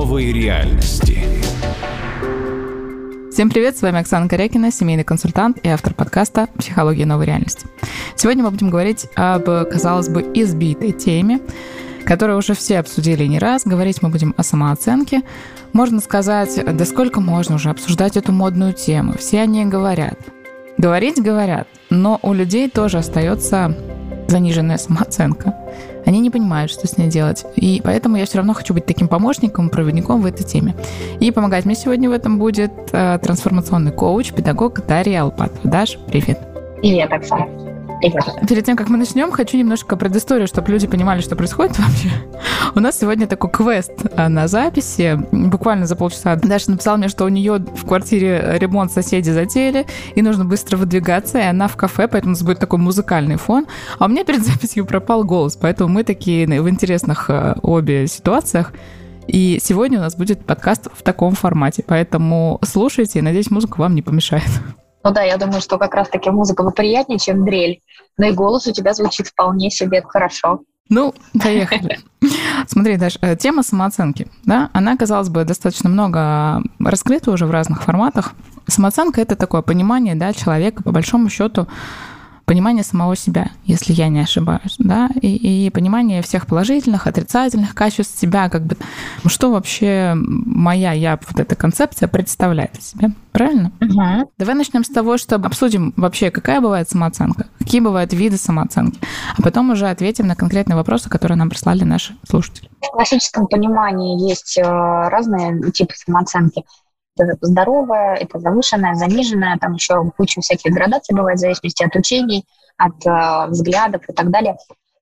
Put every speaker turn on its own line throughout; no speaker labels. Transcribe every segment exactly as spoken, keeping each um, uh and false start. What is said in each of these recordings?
новой реальности.
Всем привет, с вами Оксана Корякина, семейный консультант и автор подкаста «Психология новой реальности». Сегодня мы будем говорить об, казалось бы, избитой теме, которую уже все обсудили не раз. Говорить мы будем о самооценке. Можно сказать, да сколько можно уже обсуждать эту модную тему, все о ней говорят. Говорить говорят, но у людей тоже остается заниженная самооценка. Они не понимают, что с ней делать. И поэтому я все равно хочу быть таким помощником, проводником в этой теме. И помогать мне сегодня в этом будет э, трансформационный коуч, педагог Дарья Алпатова. Даш, привет.
Привет, Оксана. Привет.
Перед тем, как мы начнем, хочу немножко предысторию, чтобы люди понимали, что происходит вообще. У нас сегодня такой квест на записи. Буквально за полчаса Даша написала мне, что у нее в квартире ремонт, соседи затеяли, и нужно быстро выдвигаться, и она в кафе, поэтому у нас будет такой музыкальный фон. А у меня перед записью пропал голос, поэтому мы такие в интересных обе ситуациях. И сегодня у нас будет подкаст в таком формате, поэтому слушайте, и, надеюсь, музыка вам не помешает.
Ну да, я думаю, что как раз-таки музыка поприятнее, чем дрель. Но и голос у тебя звучит вполне себе хорошо.
Ну, поехали. Смотри, Даш, тема самооценки, да, она, казалось бы, достаточно много раскрыта уже в разных форматах. Самооценка — это такое понимание, да, человека, по большому счету, понимание самого себя, если я не ошибаюсь, да, и, и понимание всех положительных, отрицательных качеств себя, как бы, что вообще моя я, вот эта концепция представляет из себя, правильно?
Угу.
Давай начнем с того, что обсудим вообще, какая бывает самооценка, какие бывают виды самооценки, а потом уже ответим на конкретные вопросы, которые нам прислали наши слушатели.
В классическом понимании есть разные типы самооценки. Это здоровая, это завышенная, заниженная, там еще куча всяких градаций бывает в зависимости от учений, от э, взглядов и так далее.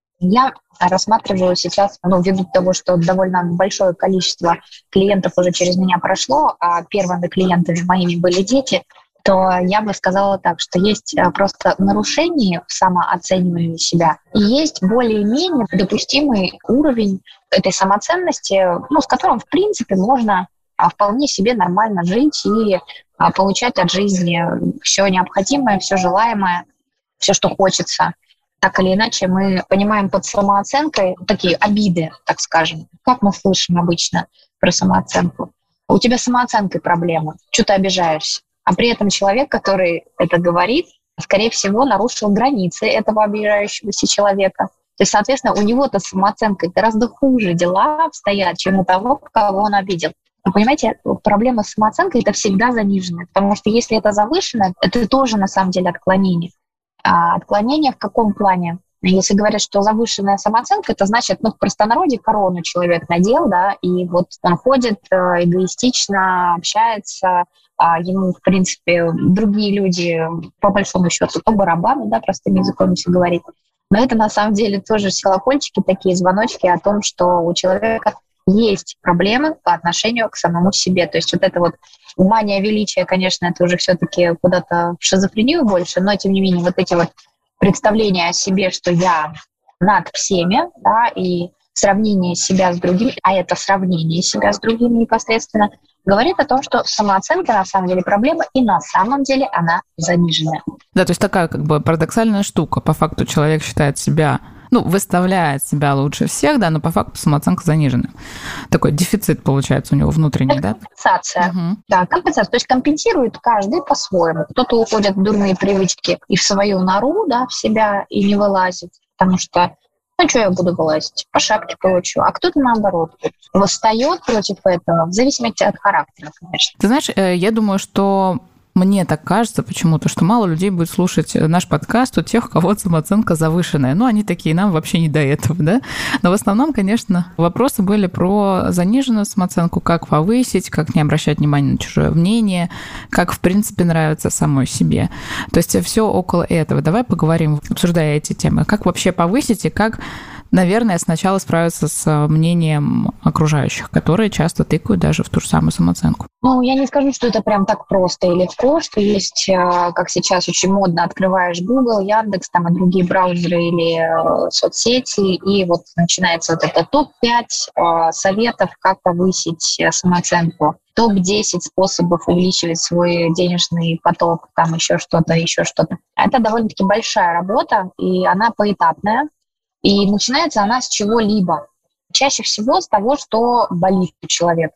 Я рассматриваю сейчас, ну, ввиду того, что довольно большое количество клиентов уже через меня прошло, а первыми клиентами моими были дети, то я бы сказала так, что есть просто нарушение в самооценивании себя, и есть более-менее допустимый уровень этой самоценности, ну, с которым, в принципе, можно а вполне себе нормально жить и а, получать от жизни все необходимое, все желаемое, все, что хочется. Так или иначе, мы понимаем под самооценкой такие обиды, так скажем. Как мы слышим обычно про самооценку? У тебя с самооценкой проблемы, что ты обижаешься. А при этом человек, который это говорит, скорее всего, нарушил границы этого обижающегося человека. То есть, соответственно, у него-то с самооценкой гораздо хуже дела обстоят, чем у того, кого он обидел. Вы понимаете, проблема с самооценкой — это всегда заниженная, потому что если это завышенное, это тоже на самом деле отклонение. А отклонение в каком плане? Если говорят, что завышенная самооценка, это значит, ну, в простонародье корону человек надел, да, и вот он ходит эгоистично, общается, а ему, в принципе, другие люди, по большому счету, по барабану, да, простым языком если говорить. Но это на самом деле тоже колокольчики, такие звоночки о том, что у человека есть проблемы по отношению к самому себе. То есть вот это вот мания величия, конечно, это уже все-таки куда-то в шизофрению больше, но тем не менее вот эти вот представления о себе, что я над всеми, да, и сравнение себя с другими, а это сравнение себя с другими непосредственно, говорит о том, что самооценка на самом деле проблема, и на самом деле она заниженная.
Да, то есть такая как бы парадоксальная штука. По факту человек считает себя, ну, выставляет себя лучше всех, да, но по факту самооценка занижена. Такой дефицит получается у него внутренний,
это
да?
Компенсация.
Угу.
Да, компенсация. То есть компенсирует каждый по-своему. Кто-то уходит в дурные привычки и в свою нору, да, в себя, и не вылазит, потому что ну, что я буду вылазить? По шапке получу. А кто-то, наоборот, восстает против этого, в зависимости от характера, конечно.
Ты знаешь, я думаю, что мне так кажется почему-то, что мало людей будет слушать наш подкаст у тех, у кого самооценка завышенная. Ну, они такие, нам вообще не до этого, да? Но в основном, конечно, вопросы были про заниженную самооценку, как повысить, как не обращать внимания на чужое мнение, как, в принципе, нравится самой себе. То есть все около этого. Давай поговорим, обсуждая эти темы. Как вообще повысить и как, наверное, сначала справиться с мнением окружающих, которые часто тыкают даже в ту же самую самооценку.
Ну, я не скажу, что это прям так просто и легко, что есть, как сейчас очень модно, открываешь Google, Яндекс, там и другие браузеры или соцсети, и вот начинается вот это топ пять советов, как повысить самооценку, топ десять способов увеличивать свой денежный поток, там еще что-то, еще что-то. Это довольно-таки большая работа, и она поэтапная, и начинается она с чего-либо. Чаще всего с того, что болит у человека.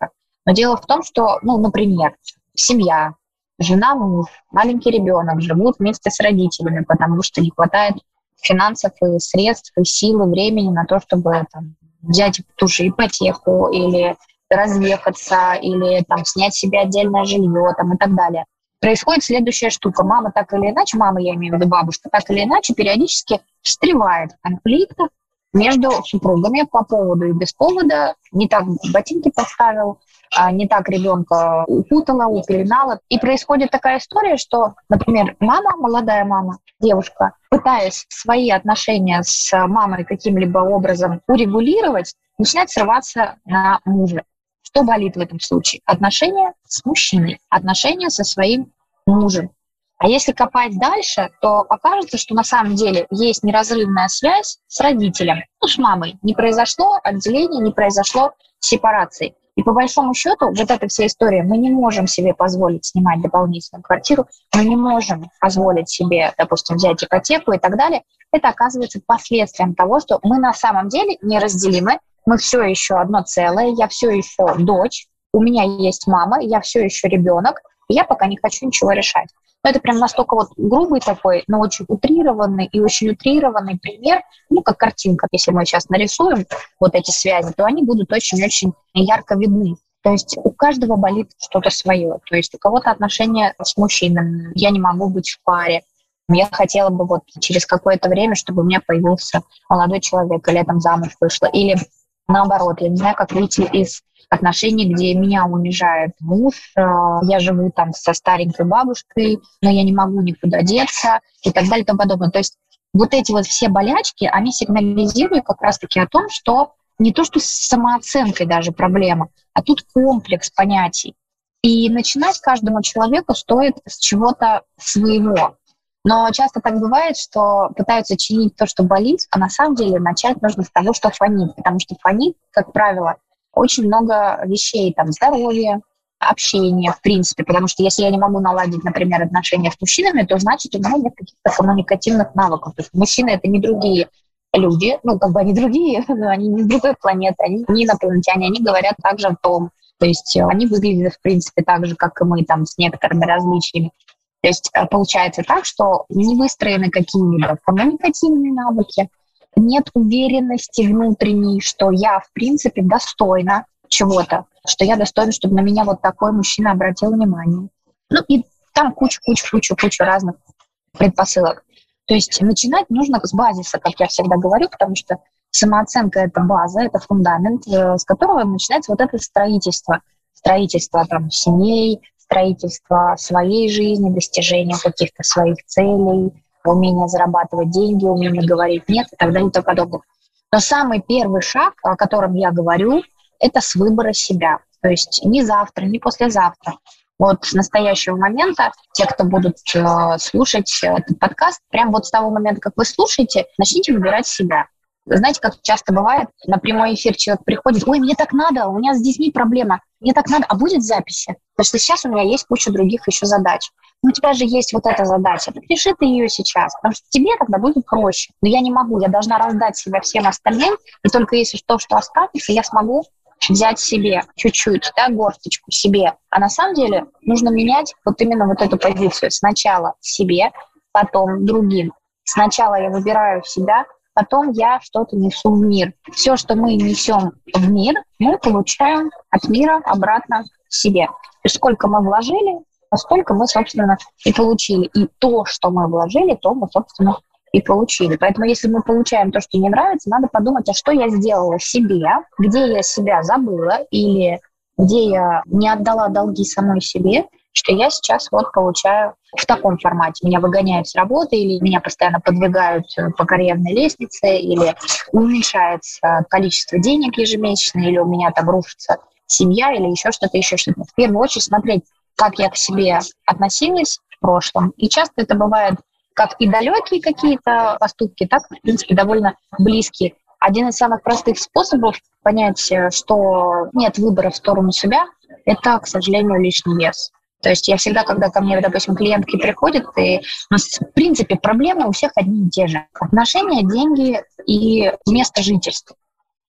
Но дело в том, что, ну, например, семья, жена, муж, маленький ребенок живут вместе с родителями, потому что не хватает финансов и средств, и сил, и времени на то, чтобы там, взять ту же ипотеку или разъехаться, или там, снять себе отдельное жилье там, и так далее. Происходит следующая штука. Мама так или иначе, мама, я имею в виду бабушка, так или иначе периодически встревает в конфликтах между супругами по поводу и без повода. Не так ботинки поставил, не так ребенка укутала, упеленала. И происходит такая история, что, например, мама, молодая мама, девушка, пытаясь свои отношения с мамой каким-либо образом урегулировать, начинает срываться на мужа. Что болит в этом случае? Отношения с мужчиной, отношения со своим мужем. А если копать дальше, то окажется, что на самом деле есть неразрывная связь с родителем, ну, с мамой. Не произошло отделение, не произошло сепарации. И по большому счету вот эта вся история, мы не можем себе позволить снимать дополнительную квартиру, мы не можем позволить себе, допустим, взять ипотеку и так далее. Это оказывается последствием того, что мы на самом деле неразделимы, мы все еще одно целое, я все еще дочь, у меня есть мама, я все еще ребенок, и я пока не хочу ничего решать. Но это прям настолько вот грубый такой, но очень утрированный и очень утрированный пример, ну, как картинка. Если мы сейчас нарисуем вот эти связи, то они будут очень-очень ярко видны. То есть у каждого болит что-то свое. То есть у кого-то отношения с мужчинами. Я не могу быть в паре. Я хотела бы вот через какое-то время, чтобы у меня появился молодой человек, или я там замуж вышла, или наоборот, я не знаю, как выйти из отношений, где меня унижает муж, я живу там со старенькой бабушкой, но я не могу никуда деться и так далее и тому подобное. То есть вот эти вот все болячки, они сигнализируют как раз-таки о том, что не то, что с самооценкой даже проблема, а тут комплекс понятий. И начинать каждому человеку стоит с чего-то своего. Но часто так бывает, что пытаются чинить то, что болит, а на самом деле начать нужно с того, что фонит. Потому что фонит, как правило, очень много вещей, там, здоровье, общение, в принципе. Потому что если я не могу наладить, например, отношения с мужчинами, то значит, у меня нет каких-то коммуникативных навыков. То есть мужчины — это не другие люди, ну, как бы они другие, но они не с другой планеты, они не инопланетяне, они говорят также о том. То есть они выглядят, в принципе, так же, как и мы, там, с некоторыми различиями. То есть получается так, что не выстроены какие-либо коммуникативные навыки, нет уверенности внутренней, что я, в принципе, достойна чего-то, что я достойна, чтобы на меня вот такой мужчина обратил внимание. Ну и там куча-куча-куча-куча разных предпосылок. То есть начинать нужно с базиса, как я всегда говорю, потому что самооценка — это база, это фундамент, с которого начинается вот это строительство. Строительство там семей, строительство своей жизни, достижения каких-то своих целей, умение зарабатывать деньги, умение говорить «нет» и так далее и тому подобное. Но самый первый шаг, о котором я говорю, это с выбора себя. То есть не завтра, не послезавтра. Вот с настоящего момента те, кто будут э, слушать этот подкаст, прямо вот с того момента, как вы слушаете, начните выбирать себя. Знаете, как часто бывает, на прямой эфир человек приходит: ой, мне так надо, у меня с детьми проблема, мне так надо, а будет записи? Потому что сейчас у меня есть куча других еще задач. Ну, у тебя же есть вот эта задача, так реши ты ее сейчас, потому что тебе тогда будет проще. Но я не могу, я должна раздать себя всем остальным, и только если то, что останется, я смогу взять себе чуть-чуть, да, горсточку себе. А на самом деле нужно менять вот именно вот эту позицию. Сначала себе, потом другим. Сначала я выбираю себя, потом я что-то несу в мир. Все, что мы несем в мир, мы получаем от мира обратно к себе. То есть сколько мы вложили, столько мы, собственно, и получили. И то, что мы вложили, то мы, собственно, и получили. Поэтому если мы получаем то, что не нравится, надо подумать, а что я сделала себе, где я себя забыла или где я не отдала долги самой себе, что я сейчас вот получаю в таком формате. Меня выгоняют с работы, или меня постоянно подвигают по карьерной лестнице, или уменьшается количество денег ежемесячно, или у меня там рушится семья, или еще что-то, еще что-то. В первую очередь смотреть, как я к себе относилась в прошлом. И часто это бывает как и далекие какие-то поступки, так, в принципе, довольно близкие. Один из самых простых способов понять, что нет выбора в сторону себя, это, к сожалению, лишний вес. То есть я всегда, когда ко мне, допустим, клиентки приходят, и у нас, в принципе, проблемы у всех одни и те же. Отношения, деньги и место жительства.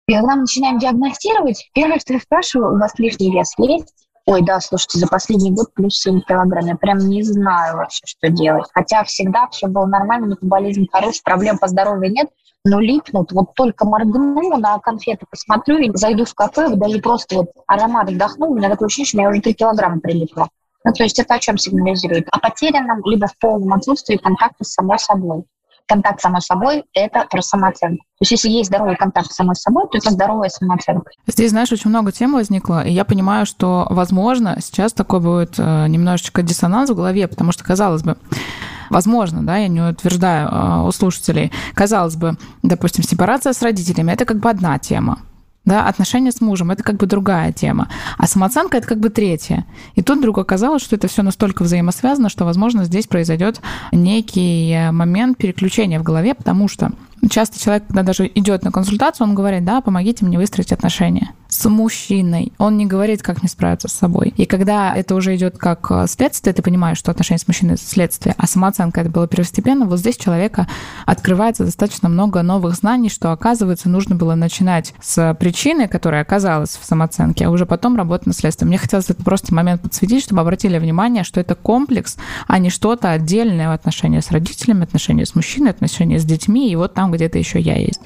И когда мы начинаем диагностировать, первое, что я спрашиваю, у вас лишний вес есть? Ой, да, слушайте, за последний год плюс семь килограмм. Я прям не знаю вообще, что делать. Хотя всегда все было нормально, метаболизм хороший, проблем по здоровью нет. Но липнут, вот только моргну, на конфеты посмотрю, и зайду в кафе, даже просто вот аромат вдохну, у меня такое ощущение, что у меня уже три килограмма прилипло. Ну, то есть это о чем сигнализирует? О потерянном либо в полном отсутствии контакта с самой собой. Контакт с самой собой – это про самооценку. То есть если есть здоровый контакт с самой собой, то это здоровая самооценка.
Здесь, знаешь, очень много тем возникло, и я понимаю, что, возможно, сейчас такой будет немножечко диссонанс в голове, потому что, казалось бы, возможно, да, я не утверждаю у слушателей, казалось бы, допустим, сепарация с родителями – это как бы одна тема. Да, отношения с мужем – это как бы другая тема, а самооценка – это как бы третья. И тут вдруг оказалось, что это все настолько взаимосвязано, что, возможно, здесь произойдет некий момент переключения в голове, потому что часто человек, когда даже идет на консультацию, он говорит: да, помогите мне выстроить отношения с мужчиной. Он не говорит, как мне справиться с собой. И когда это уже идет как следствие, ты понимаешь, что отношения с мужчиной – это следствие, а самооценка – это было первостепенно, вот здесь у человека открывается достаточно много новых знаний, что, оказывается, нужно было начинать с причины, которая оказалась в самооценке, а уже потом работать над следствием. Мне хотелось этот просто момент подсветить, чтобы обратили внимание, что это комплекс, а не что-то отдельное: отношения с родителями, отношения с мужчиной, отношения с детьми, и вот там где-то еще я есть.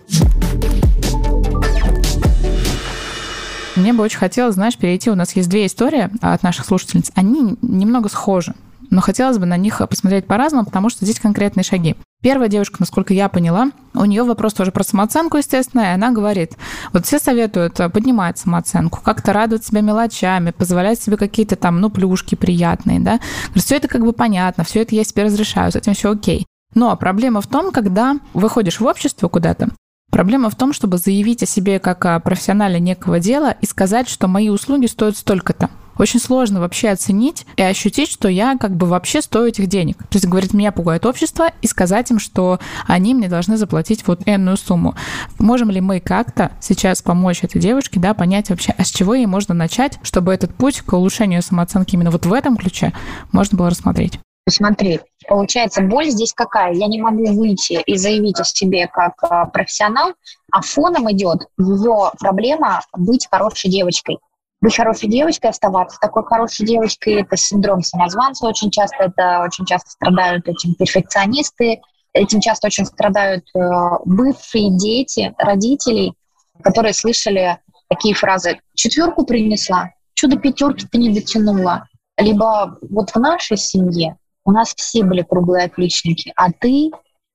Мне бы очень хотелось, знаешь, перейти. У нас есть две истории от наших слушательниц. Они немного схожи, но хотелось бы на них посмотреть по-разному, потому что здесь конкретные шаги. Первая девушка, насколько я поняла, у нее вопрос тоже про самооценку, естественно, и она говорит: вот все советуют поднимать самооценку, как-то радовать себя мелочами, позволять себе какие-то там, ну, плюшки приятные, да. Все это как бы понятно, все это я себе разрешаю, с этим все окей. Но проблема в том, когда выходишь в общество куда-то, проблема в том, чтобы заявить о себе как о профессионале некого дела и сказать, что мои услуги стоят столько-то. Очень сложно вообще оценить и ощутить, что я как бы вообще стою этих денег. То есть, говорит, меня пугает общество, и сказать им, что они мне должны заплатить вот энную сумму. Можем ли мы как-то сейчас помочь этой девушке, да, понять вообще, а с чего ей можно начать, чтобы этот путь к улучшению самооценки именно вот в этом ключе можно было рассмотреть?
Смотри, получается, боль здесь какая? Я не могу выйти и заявить о себе как а, профессионал, а фоном идет ее проблема быть хорошей девочкой. Быть хорошей девочкой, оставаться такой хорошей девочкой, это синдром самозванца очень часто, это очень часто страдают этим перфекционисты, этим часто очень страдают э, бывшие дети родителей, которые слышали такие фразы: четверку принесла, что до пятерки ты не дотянула. Либо вот в нашей семье у нас все были круглые отличники, а ты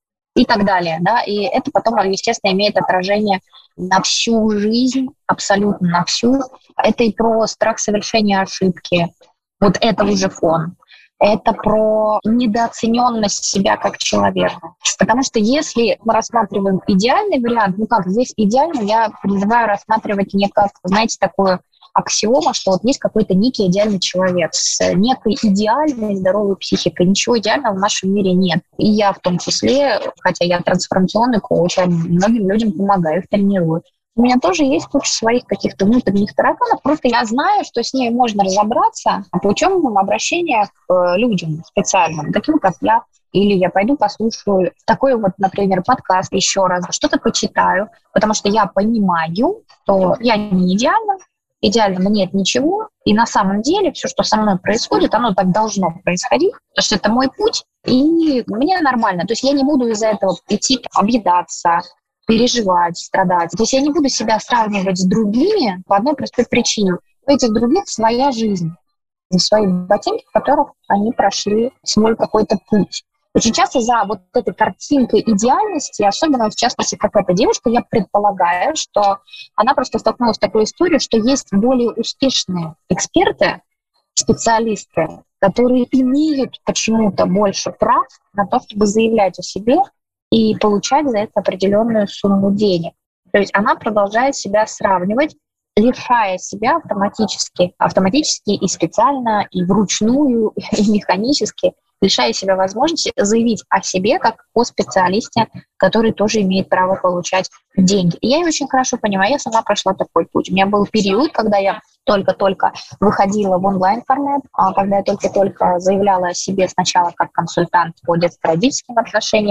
и так далее, да, и это потом, естественно, имеет отражение на всю жизнь, абсолютно на всю. Это и про страх совершения ошибки, вот это уже фон. Это про недооцененность себя как человека. Потому что если мы рассматриваем идеальный вариант, ну как, здесь идеально я призываю рассматривать не как, знаете, такую аксиома, что вот есть какой-то некий идеальный человек с некой идеальной здоровой психикой. Ничего идеального в нашем мире нет. И я в том числе, хотя я трансформационный коуч, я многим людям помогаю, их тренирую. У меня тоже есть куча своих каких-то внутренних тараканов, просто я знаю, что с ней можно разобраться путем обращения к людям специальным, таким как я. Или я пойду послушаю такой вот, например, подкаст еще раз, что-то почитаю, потому что я понимаю, что я не идеальна, идеального нет ничего, и на самом деле все, что со мной происходит, оно так должно происходить, потому что это мой путь, и мне нормально. То есть я не буду из-за этого идти объедаться, переживать, страдать. То есть я не буду себя сравнивать с другими по одной простой причине. У этих других своя жизнь, свои ботинки, в которых они прошли свой какой-то путь. Очень часто за вот этой картинкой идеальности, особенно в частности, как эта девушка, я предполагаю, что она просто столкнулась с такой историей, что есть более успешные эксперты, специалисты, которые имеют почему-то больше прав на то, чтобы заявлять о себе и получать за это определенную сумму денег. То есть она продолжает себя сравнивать, лишая себя автоматически, автоматически и специально, и вручную, и механически, лишая себя возможности заявить о себе как о специалисте, который тоже имеет право получать деньги. И я ее очень хорошо понимаю, я сама прошла такой путь. У меня был период, когда я только-только выходила в онлайн-формат, когда я только-только заявляла о себе сначала как консультант по детско-родительским отношениям,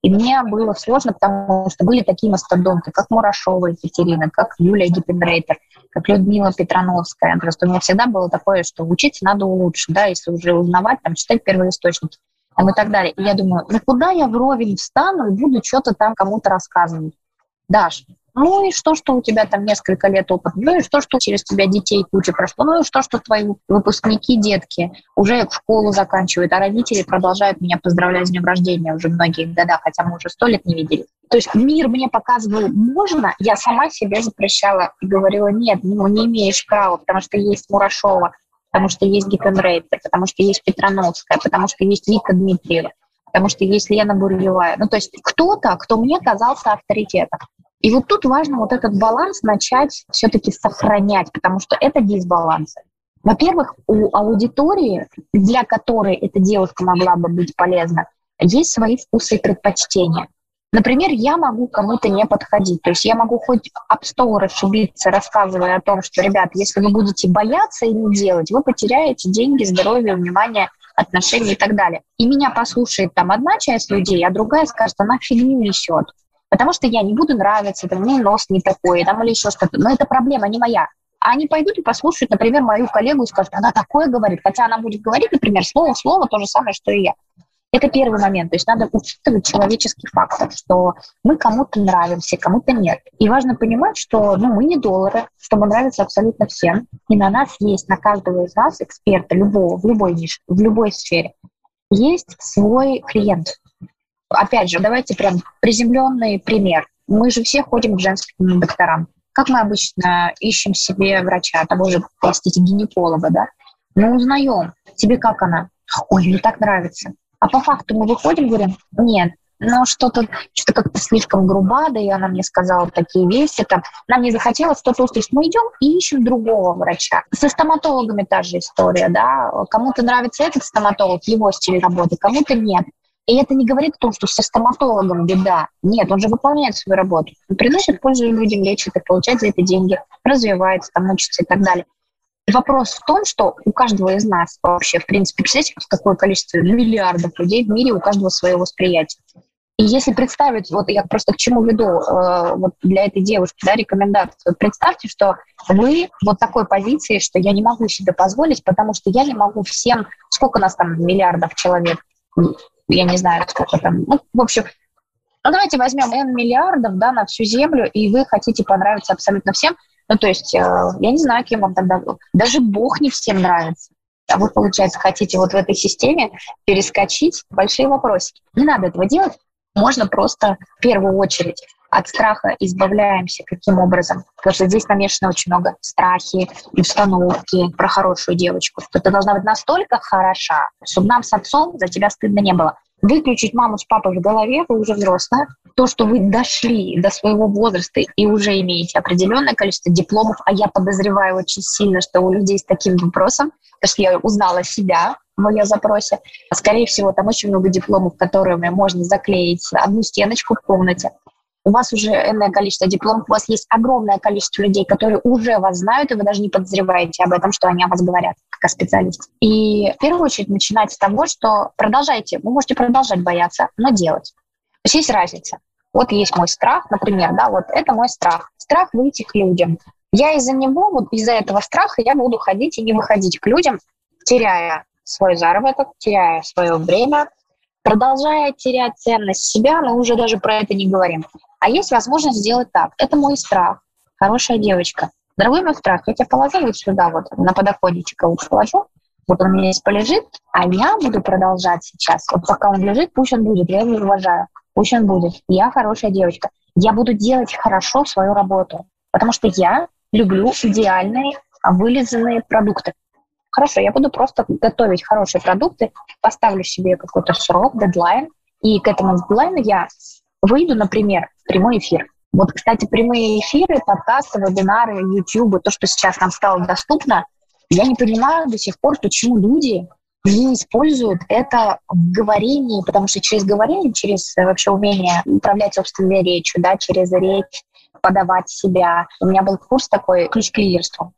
И мне было сложно, потому что были такие мастодонты, как Мурашова Екатерина, как Юлия Гиппенрейтер, как Людмила Петрановская. Просто у меня всегда было такое, что учиться надо лучше, да, если уже узнавать, там, читать первоисточники там, и так далее. И я думаю, ну куда я вровень встану и буду что-то там кому-то рассказывать? Даш, ну и что, что у тебя там несколько лет опыта? Ну и что, что через тебя детей куча прошло? Ну и что, что твои выпускники, детки уже школу заканчивают, а родители продолжают меня поздравлять с днем рождения уже многие года, хотя мы уже сто лет не видели. То есть мир мне показывал, можно, я сама себе запрещала и говорила, нет, ну не имеешь права, потому что есть Мурашова, потому что есть Гиппенрейтер, потому что есть Петрановская, потому что есть Вика Дмитриева, потому что есть Лена Буревая. Ну то есть кто-то, кто мне казался авторитетом. И вот тут важно вот этот баланс начать все-таки сохранять, потому что это дисбаланс. Во-первых, у аудитории, для которой эта девушка могла бы быть полезна, есть свои вкусы и предпочтения. Например, я могу кому-то не подходить. То есть я могу хоть об стол расшибиться, рассказывая о том, что, ребят, если вы будете бояться и не делать, вы потеряете деньги, здоровье, внимание, отношения и так далее. И меня послушает там одна часть людей, а другая скажет, она фигню несет. Потому что я не буду нравиться, там, мне нос не такой, там, или еще что-то. Но это проблема не моя. А они пойдут и послушают, например, мою коллегу и скажут, она такое говорит. Хотя она будет говорить, например, слово в слово то же самое, что и я. Это первый момент. То есть надо учитывать человеческий фактор, что мы кому-то нравимся, кому-то нет. И важно понимать, что ну, мы не доллары, чтобы нравиться абсолютно всем. И на нас есть, на каждого из нас, эксперта, любого, в любой нише, в любой сфере, есть свой клиент. Опять же, давайте прям приземленный пример. Мы же все ходим к женским докторам. Как мы обычно ищем себе врача, того же, простите, гинеколога, да? Мы узнаем, тебе как она? Ой, мне так нравится. А по факту мы выходим, говорим, нет, ну что-то, что-то как-то слишком груба, да и она мне сказала такие вещи, там, нам не захотелось что-то услышать. Мы идем и ищем другого врача. Со стоматологами та же история, да? Кому-то нравится этот стоматолог, его стиль работы, кому-то нет. И это не говорит о том, что со стоматологом беда. Нет, он же выполняет свою работу. Он приносит пользу людям, лечит их, получает за это деньги, развивается, там, учится и так далее. И вопрос в том, что у каждого из нас вообще, в принципе, представляете, какое количество миллиардов людей в мире, у каждого свое восприятие. И если представить, вот я просто к чему веду э, вот для этой девушки, да, рекомендацию, вот представьте, что вы вот такой позиции, что я не могу себе позволить, потому что я не могу всем, сколько у нас там миллиардов человек, я не знаю, сколько там, ну, в общем, ну, давайте возьмем N миллиардов, да, на всю Землю, и вы хотите понравиться абсолютно всем, ну, то есть, э, я не знаю, кем вам тогда, даже Бог не всем нравится, а вы, получается, хотите вот в этой системе перескочить большие вопросики. Не надо этого делать, можно просто в первую очередь от страха избавляемся. Каким образом? Потому что здесь намешано очень много страхи, установки про хорошую девочку, что ты должна быть настолько хороша, чтобы нам с отцом за тебя стыдно не было. Выключить маму с папой в голове, вы уже взрослая. То, что вы дошли до своего возраста и уже имеете определенное количество дипломов, а я подозреваю очень сильно, что у людей с таким вопросом, потому что я узнала себя в моем запросе, скорее всего, там очень много дипломов, которыми можно заклеить одну стеночку в комнате. У вас уже энное количество дипломов, у вас есть огромное количество людей, которые уже вас знают, и вы даже не подозреваете об этом, что они о вас говорят, как о специалисте. И в первую очередь начинать с того, что продолжайте, вы можете продолжать бояться, но делать. То есть есть разница. Вот есть мой страх, например, да, вот это мой страх. Страх выйти к людям. Я из-за него, вот из-за этого страха я буду ходить и не выходить к людям, теряя свой заработок, теряя свое время, продолжая терять ценность себя, мы уже даже про это не говорим. А есть возможность сделать так. Это мой страх. Хорошая девочка. Дорогой мой страх, я тебя положу вот сюда, вот на подоконничек его положу. Вот он у меня здесь полежит, а я буду продолжать сейчас. Вот пока он лежит, пусть он будет. Я его уважаю. Пусть он будет. Я хорошая девочка. Я буду делать хорошо свою работу. Потому что я люблю идеальные, вылизанные продукты. Хорошо, я буду просто готовить хорошие продукты, поставлю себе какой-то срок, дедлайн, и к этому дедлайну я выйду, например, в прямой эфир. Вот, кстати, прямые эфиры, подкасты, вебинары, YouTube, то, что сейчас нам стало доступно, я не понимаю до сих пор, почему люди не используют это в говорении, потому что через говорение, через вообще умение управлять собственной речью, да, через речь, подавать себя. У меня был курс такой «Ключ к лидерству».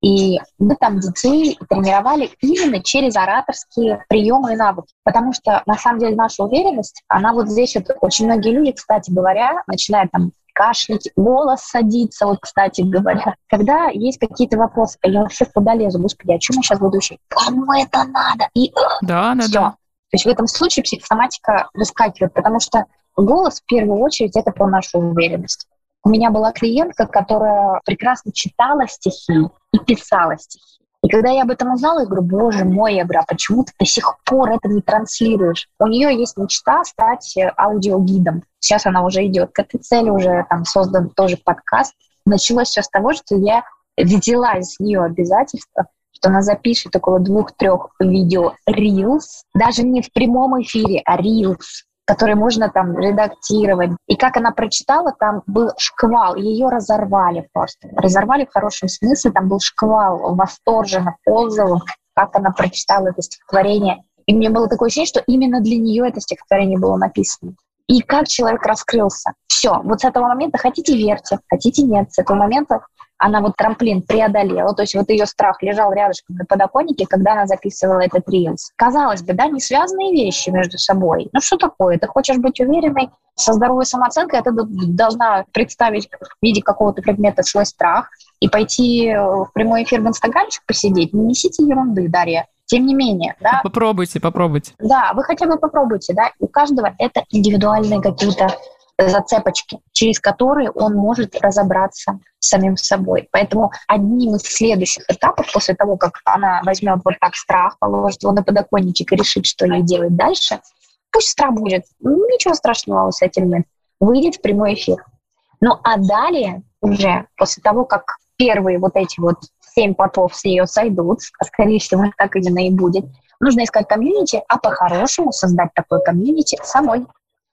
И мы там детей тренировали именно через ораторские приемы и навыки. Потому что, на самом деле, наша уверенность, она вот здесь вот очень многие люди, кстати говоря, начинают там кашлять, голос садится, вот, кстати говоря. Когда есть какие-то вопросы, я вообще куда лезу? Господи, о чем я сейчас буду учить? Кому это надо? И
да, да,
все.
да.
То есть в этом случае психосоматика выскакивает, потому что голос в первую очередь это про нашу уверенность. У меня была клиентка, которая прекрасно читала стихи и писала стихи. И когда я об этом узнала, я говорю, боже мой, я говорю, а почему ты до сих пор это не транслируешь? У нее есть мечта стать аудиогидом. Сейчас она уже идет к этой цели, уже там создан тоже подкаст. Началось все с того, что я взяла из нее обязательство, что она запишет около двух-трех видео Reels, даже не в прямом эфире, а Reels, которые можно там редактировать. И как она прочитала, там был шквал, ее разорвали просто. Разорвали в хорошем смысле, там был шквал восторженных отзывов, как она прочитала это стихотворение. И мне было такое ощущение, что именно для нее это стихотворение было написано. И как человек раскрылся. Все, вот с этого момента хотите верьте, хотите нет, с этого момента она вот трамплин преодолела, то есть вот ее страх лежал рядышком на подоконнике, когда она записывала этот рилс. Казалось бы, да, не связанные вещи между собой. Ну что такое? Ты хочешь быть уверенной, со здоровой самооценкой, а ты должна представить в виде какого-то предмета свой страх и пойти в прямой эфир в инстаграмчик посидеть. Не несите ерунды, Дарья. Тем не менее, да.
Попробуйте, попробуйте.
Да, вы хотя бы попробуйте, да. У каждого это индивидуальные какие-то зацепочки, через которые он может разобраться с самим собой. Поэтому одним из следующих этапов, после того, как она возьмет вот так страх, положит его на подоконничек и решит, что ей делать дальше, пусть страх будет, ничего страшного с этим нет, выйдет в прямой эфир. Ну а далее уже, после того, как первые вот эти вот семь потов с нее сойдут, а скорее всего так именно и будет, нужно искать комьюнити, а по-хорошему создать такое комьюнити самой.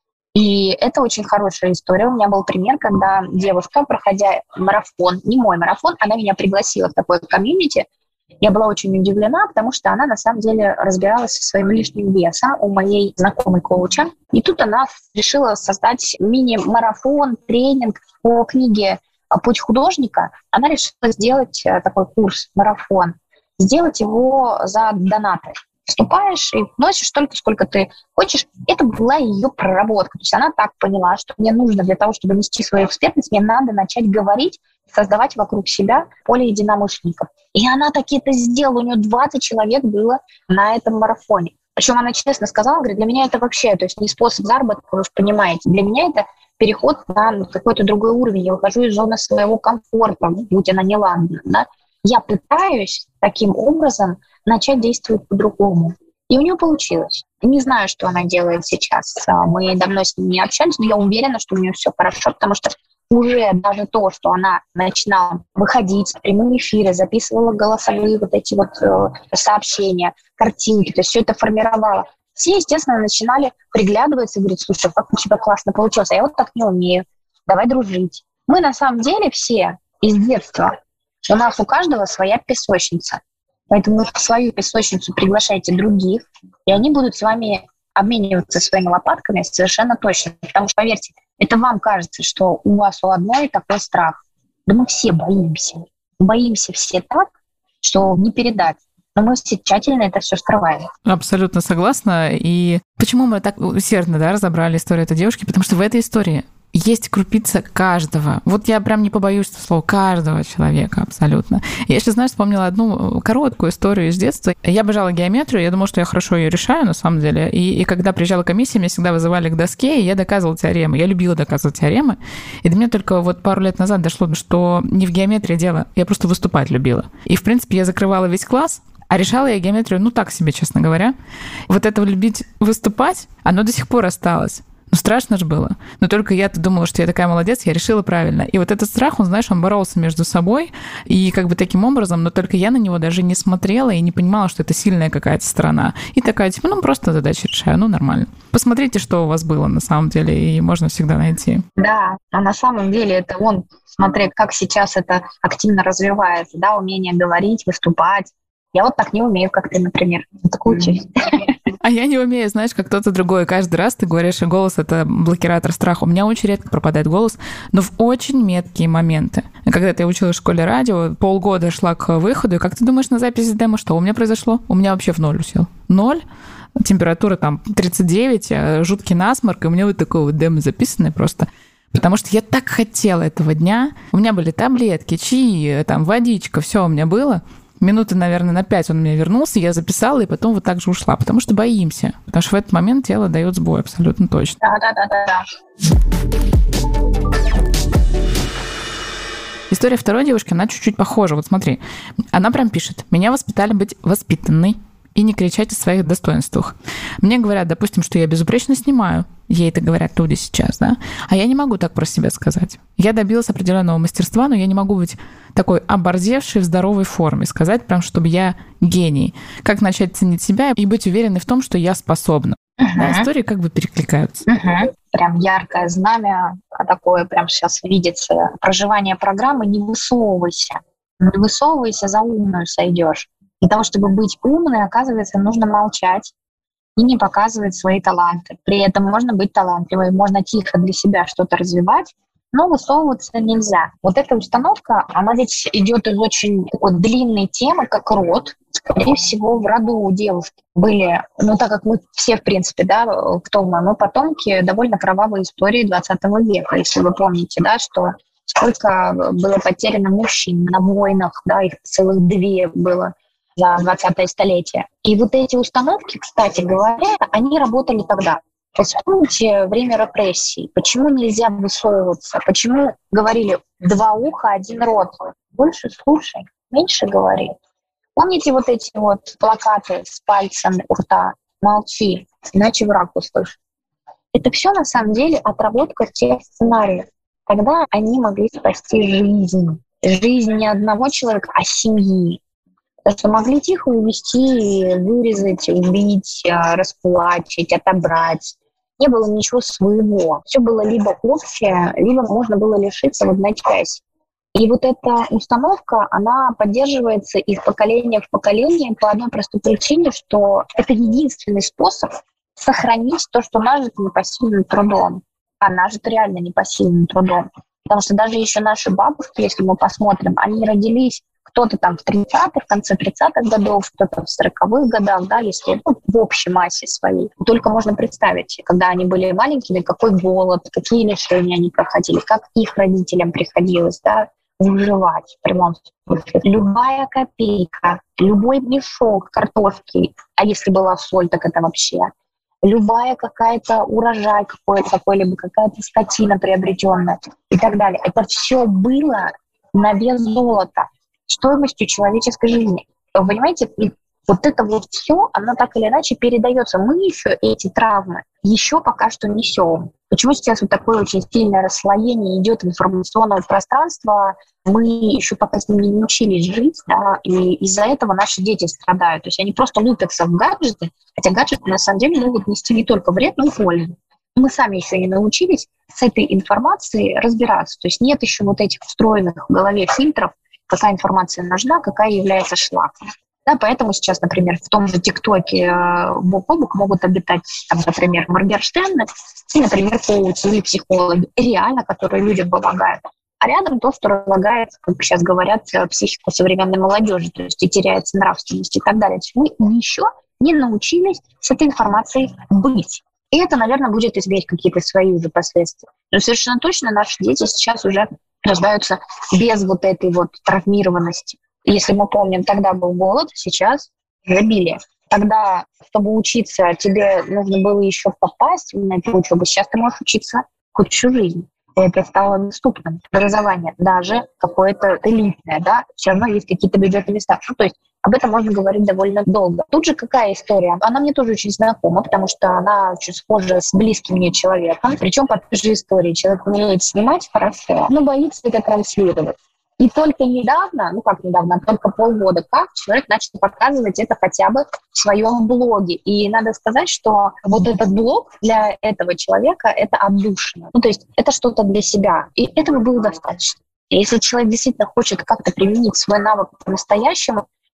И это очень хорошая история. У меня был пример, когда девушка, проходя марафон, не мой марафон, она меня пригласила в такое комьюнити. Я была очень удивлена, потому что она на самом деле разбиралась со своим лишним весом у моей знакомой коуча. И тут она решила создать мини-марафон, тренинг по книге «Путь художника». Она решила сделать такой курс, марафон, сделать его за донаты. Вступаешь и носишь столько, сколько ты хочешь. Это была ее проработка. То есть она так поняла, что мне нужно для того, чтобы нести свою экспертность, мне надо начать говорить, создавать вокруг себя поле единомышленников. И она таки это сделала. У нее двадцать человек было на этом марафоне. Причем она честно сказала, говорит, для меня это вообще, то есть не способ заработка, вы же понимаете. Для меня это переход на какой-то другой уровень. Я выхожу из зоны своего комфорта, будь она неладна, да. Я пытаюсь таким образом начать действовать по-другому. И у нее получилось. Не знаю, что она делает сейчас. Мы давно с ней не общались, но я уверена, что у нее все хорошо, потому что уже даже то, что она начинала выходить в прямые эфиры, записывала голосовые вот эти вот сообщения, картинки, то есть все это формировала. Все, естественно, начинали приглядываться и говорить, слушай, как у тебя классно получилось, а я вот так не умею, давай дружить. Мы на самом деле все из детства, у нас у каждого своя песочница. Поэтому в свою песочницу приглашайте других, и они будут с вами обмениваться своими лопатками совершенно точно. Потому что, поверьте, это вам кажется, что у вас у одной такой страх. Да мы все боимся. Боимся все так, что не передать. Но мы все тщательно это все скрываем.
Абсолютно согласна. И почему мы так усердно, да, разобрали историю этой девушки? Потому что в этой истории есть крупица каждого. Вот я прям не побоюсь слова каждого человека абсолютно. Я сейчас, знаешь, вспомнила одну короткую историю из детства. Я обожала геометрию, я думала, что я хорошо ее решаю на самом деле. И, и когда приезжала комиссия, меня всегда вызывали к доске, и я доказывала теоремы. Я любила доказывать теоремы. И до меня только вот пару лет назад дошло, что не в геометрии дело, я просто выступать любила. И, в принципе, я закрывала весь класс, а решала я геометрию, ну так себе, честно говоря. Вот это любить выступать, оно до сих пор осталось. Ну, страшно же было. Но только я-то думала, что я такая молодец, я решила правильно. И вот этот страх, он, знаешь, он боролся между собой, и как бы таким образом, но только я на него даже не смотрела и не понимала, что это сильная какая-то сторона. И такая, типа, ну, просто задачи решаю, ну, нормально. Посмотрите, что у вас было на самом деле, и можно всегда найти.
Да, а на самом деле это он, смотри, как сейчас это активно развивается, да, умение говорить, выступать, Я вот так не умею, как ты, например. Так учусь.
А я не умею, знаешь, как кто-то другой. Каждый раз ты говоришь, что голос — это блокиратор страха. У меня очень редко пропадает голос, но в очень меткие моменты. Когда я училась в школе радио, полгода шла к выходу, и как ты думаешь, на записи демо что у меня произошло? У меня вообще в ноль усел. Ноль. Температура там тридцать девять, жуткий насморк, и у меня вот такое вот демо записанное просто. Потому что я так хотела этого дня. У меня были таблетки, чаи, там, водичка, все у меня было. Минуты, наверное, на пять он у меня вернулся, я записала, и потом вот так же ушла, потому что боимся. Потому что в этот момент тело дает сбой, абсолютно точно.
Да-да-да-да.
История второй девушки, она чуть-чуть похожа. Вот смотри, она прям пишет: «Меня воспитали быть воспитанной и не кричать о своих достоинствах. Мне говорят, допустим, что я безупречно снимаю. Ей это говорят люди сейчас, да? А я не могу так про себя сказать. Я добилась определенного мастерства, но я не могу быть такой оборзевшей в здоровой форме. Сказать прям, чтобы я гений. Как начать ценить себя и быть уверенной в том, что я способна». Uh-huh. Да, истории как бы перекликаются.
Uh-huh. Прям яркое знамя, такое прям сейчас видится. Проживание программы «Не высовывайся». Не высовывайся, за умную сойдешь. Для того, чтобы быть умной, оказывается, нужно молчать и не показывать свои таланты. При этом можно быть талантливой, можно тихо для себя что-то развивать, но высовываться нельзя. Вот эта установка, она ведь идет из очень такой длинной темы, как род. Скорее всего, в роду у девушки были, ну так как мы все, в принципе, да, кто мы, мы потомки довольно кровавой истории двадцатого века, если вы помните, да, что сколько было потеряно мужчин на войнах, да, их целых две было за двадцатое столетие. И вот эти установки, кстати говоря, они работали тогда. То есть помните время репрессий? Почему нельзя высовываться? Почему говорили два уха, один рот? Больше слушай, меньше говори. Помните вот эти вот плакаты с пальцем у рта? Молчи, иначе враг услышит. Это все на самом деле отработка тех сценариев, когда они могли спасти жизнь. Жизнь не одного человека, а семьи. Потому что могли тихо увести, вырезать, убить, расплачить, отобрать. Не было ничего своего. Все было либо общее, либо можно было лишиться в одночасье. И вот эта установка, она поддерживается из поколения в поколение по одной простой причине, что это единственный способ сохранить то, что нажито непосильным трудом. А нажито реально непосильным трудом. Потому что даже еще наши бабушки, если мы посмотрим, они родились кто-то там в тридцатых, в конце тридцатых годов, кто-то в сороковых годах, да, если ну, в общей массе своей. Только можно представить, когда они были маленькими, какой голод, какие лишения они проходили, как их родителям приходилось, да, выживать в прямом смысле. Любая копейка, любой мешок картошки, а если была соль, так это вообще, любая какая-то урожай какой-то, какой-либо какая-то скотина приобретенная и так далее. Это все было на вес золота, стоимостью человеческой жизни. Вы понимаете, вот это вот все, оно так или иначе передается. Мы еще эти травмы еще пока что несем. Почему сейчас вот такое очень сильное расслоение идет в информационное пространство? Мы еще пока с ними не научились жить, да, и из-за этого наши дети страдают. То есть они просто лупятся в гаджеты, хотя гаджеты на самом деле могут нести не только вред, но и пользу. Мы сами еще не научились с этой информацией разбираться. То есть нет еще вот этих встроенных в голове фильтров, какая информация нужна, какая является шлаком. Да, поэтому сейчас, например, в том же ТикТоке бок о бок могут обитать, там, например, Моргенштерны и, например, коучи или психологи, реально, которые людям помогают. А рядом то, что разлагает, как сейчас говорят, психику современной молодежи, то есть и теряется нравственность и так далее. То есть мы еще не научились с этой информацией быть. И это, наверное, будет иметь какие-то свои уже последствия. Но совершенно точно наши дети сейчас уже рождаются без вот этой вот травмированности. Если мы помним, тогда был голод, сейчас изобилие. Тогда, чтобы учиться, тебе нужно было еще попасть на эту учебу. Сейчас ты можешь учиться хоть всю жизнь. Это стало доступным. Образование, даже какое-то элитное, да, все равно есть какие-то бюджетные места. Ну, то есть об этом можно говорить довольно долго. Тут же какая история? Она мне тоже очень знакома, потому что она очень схожа с близким мне человеком. Причем по той же истории. Человек умеет снимать хорошо, но боится это транслировать. И только недавно, ну как недавно, только полгода, как человек начал показывать это хотя бы в своем блоге. И надо сказать, что вот этот блог для этого человека — это отдушина. Ну то есть это что-то для себя. И этого было достаточно. И если человек действительно хочет как-то применить свой навык по-настоящему,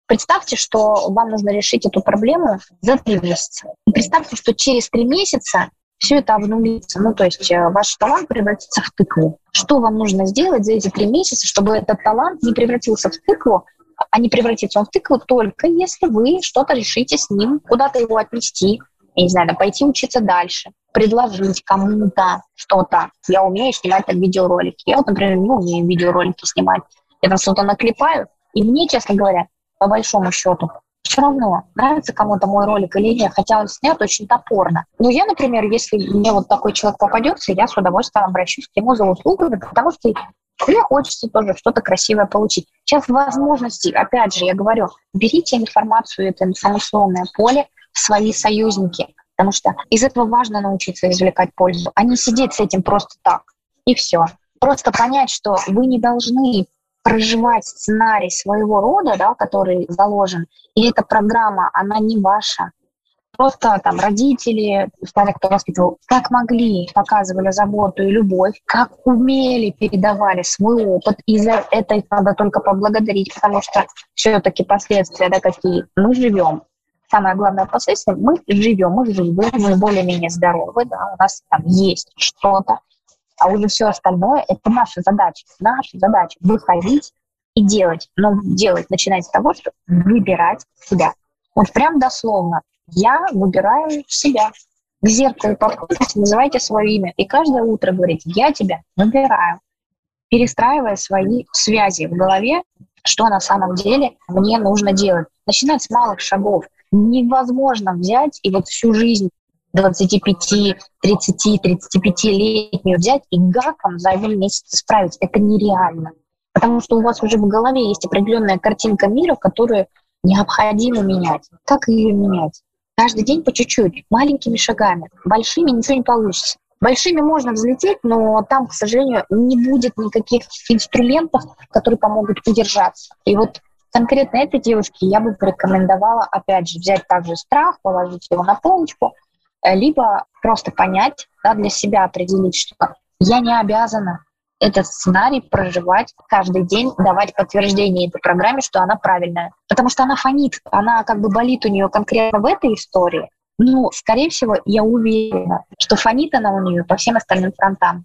Представьте, что вам нужно решить эту проблему за три месяца. И представьте, что через три месяца все это обнулится. Ну, то есть ваш талант превратится в тыкву. Что вам нужно сделать за эти три месяца, чтобы этот талант не превратился в тыкву, а не превратится он в тыкву только если вы что-то решите с ним, куда-то его отнести, я не знаю, пойти учиться дальше, предложить кому-то что-то. Я умею снимать там видеоролики. Я вот, например, не умею видеоролики снимать. Я там что-то наклепаю, и мне, честно говоря, по большому счету, все равно, нравится кому-то мой ролик или нет, хотя он снят очень топорно. Но я, например, если мне вот такой человек попадется, я с удовольствием обращусь к нему за услугами, потому что мне хочется тоже что-то красивое получить. Сейчас возможности, опять же, я говорю, берите информацию, это информационное поле в свои союзники, потому что из этого важно научиться извлекать пользу, а не сидеть с этим просто так, и все. Просто понять, что вы не должны проживать сценарий своего рода, да, который заложен, и эта программа, она не ваша. Просто там родители, кто воспитывал, как могли, показывали заботу и любовь, как умели, передавали свой опыт, и за это их надо только поблагодарить, потому что все-таки последствия, да, какие. Мы живем. Самое главное последствие, мы живем, мы живы, мы более-менее здоровы, да, у нас там есть что-то, а уже все остальное – это наша задача. Наша задача – выходить и делать. Но делать начинать с того, что выбирать себя. Вот прям дословно. Я выбираю себя. К зеркалу подходите, называйте свое имя. И каждое утро говорите, я тебя выбираю. Перестраивая свои связи в голове, что на самом деле мне нужно делать. Начинать с малых шагов. Невозможно взять и вот всю жизнь двадцати пяти, тридцати, тридцатипятилетнюю взять и гаком за один месяц исправить. Это нереально. Потому что у вас уже в голове есть определенная картинка мира, которую необходимо менять. Как ее менять? Каждый день по чуть-чуть, маленькими шагами. Большими ничего не получится. Большими можно взлететь, но там, к сожалению, не будет никаких инструментов, которые помогут удержаться. И вот конкретно этой девушке я бы порекомендовала, опять же, взять также страх, положить его на полочку, либо просто понять, да, для себя определить, что я не обязана этот сценарий проживать каждый день, давать подтверждение этой программе, что она правильная. Потому что она фонит, она как бы болит у нее конкретно в этой истории. Но, скорее всего, я уверена, что фонит она у нее по всем остальным фронтам.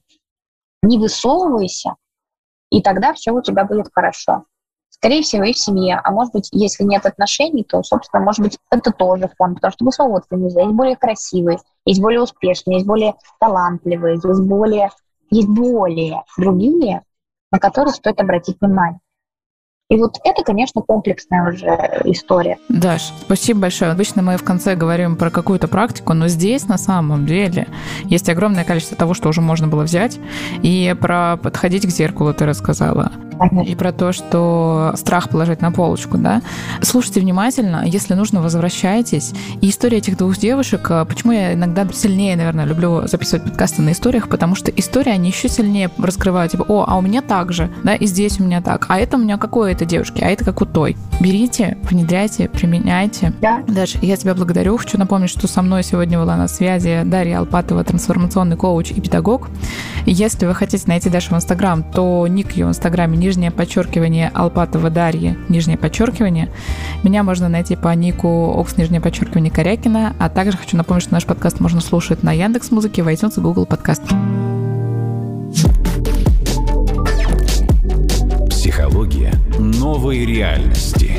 Не высовывайся, и тогда все у тебя будет хорошо. Скорее всего, и в семье. А может быть, если нет отношений, то, собственно, может быть, это тоже фон, потому что высовываться нельзя. Есть более красивые, есть более успешные, есть более талантливые, есть более, есть более другие, на которые стоит обратить внимание. И вот это, конечно, комплексная уже история.
Даш, спасибо большое. Обычно мы в конце говорим про какую-то практику, но здесь на самом деле есть огромное количество того, что уже можно было взять. И про подходить к зеркалу ты рассказала. И про то, что страх положить на полочку, да. Слушайте внимательно, если нужно, возвращайтесь. И история этих двух девушек, почему я иногда сильнее, наверное, люблю записывать подкасты на историях, потому что истории, они еще сильнее раскрывают, типа, о, а у меня так же, да, и здесь у меня так, а это у меня какой это девушки, а это как у той. Берите, внедряйте, применяйте.
Да.
Даша, я тебя благодарю. Хочу напомнить, что со мной сегодня была на связи Дарья Алпатова, трансформационный коуч и педагог. Если вы хотите найти Дашу в Инстаграм, то ник ее в Инстаграме нижнее подчеркивание Алпатова Дарьи, нижнее подчеркивание. Меня можно найти по нику окс нижнее подчеркивание Корякина, а также хочу напомнить, что наш подкаст можно слушать на Яндекс.Музыке, в iTunes и Google Подкаст.
Психология новой реальности.